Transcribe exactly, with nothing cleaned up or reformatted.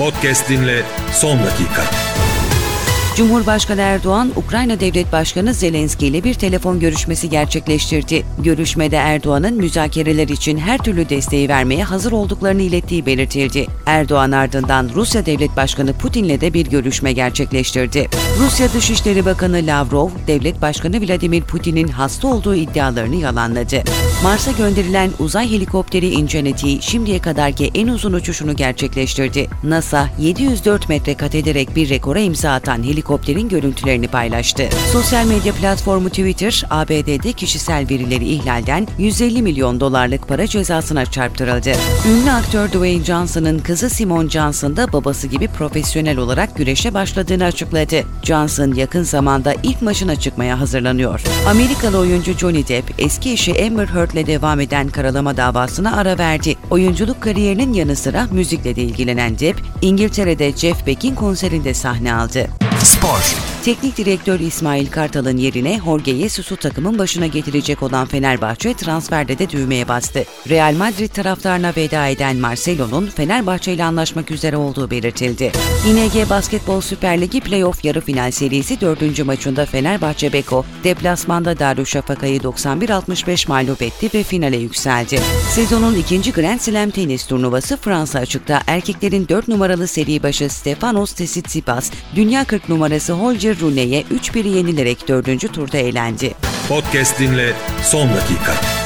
Podcast dinle son dakika. Cumhurbaşkanı Erdoğan, Ukrayna Devlet Başkanı Zelenski ile bir telefon görüşmesi gerçekleştirdi. Görüşmede Erdoğan'ın müzakereler için her türlü desteği vermeye hazır olduklarını ilettiği belirtildi. Erdoğan ardından Rusya Devlet Başkanı Putin'le de bir görüşme gerçekleştirdi. Rusya Dışişleri Bakanı Lavrov, Devlet Başkanı Vladimir Putin'in hasta olduğu iddialarını yalanladı. Mars'a gönderilen uzay helikopteri Ingenuity şimdiye kadarki en uzun uçuşunu gerçekleştirdi. NASA, yedi yüz dört metre kat ederek bir rekora imza atan helikopteri helikopterin görüntülerini paylaştı. Sosyal medya platformu Twitter, A B D'de kişisel verileri ihlalden yüz elli milyon dolarlık para cezasına çarptırıldı. Ünlü aktör Dwayne Johnson'ın kızı Simone Johnson da babası gibi profesyonel olarak güreşe başladığını açıkladı. Johnson yakın zamanda ilk maçına çıkmaya hazırlanıyor. Amerikalı oyuncu Johnny Depp, eski eşi Amber Heard'le devam eden karalama davasına ara verdi. Oyunculuk kariyerinin yanı sıra müzikle de ilgilenen Depp, İngiltere'de Jeff Beck'in konserinde sahne aldı. Spor. Teknik direktör İsmail Kartal'ın yerine Jorge Jesus'u takımın başına getirecek olan Fenerbahçe transferde de düğmeye bastı. Real Madrid taraftarına veda eden Marcelo'nun Fenerbahçe ile anlaşmak üzere olduğu belirtildi. İ N G Basketbol Süper Ligi Playoff yarı final serisi dördüncü maçında Fenerbahçe Beko, deplasmanda Darüşşafaka'yı doksan bir altmış beş mağlup etti ve finale yükseldi. Sezonun ikinci Grand Slam tenis turnuvası Fransa açıkta erkeklerin dört numaralı seri başı Stefanos Tsitsipas, dünya kırk numarası Holger Rune'ye üç bir yenilerek dördüncü turda elendi. Podcast dinle son dakika.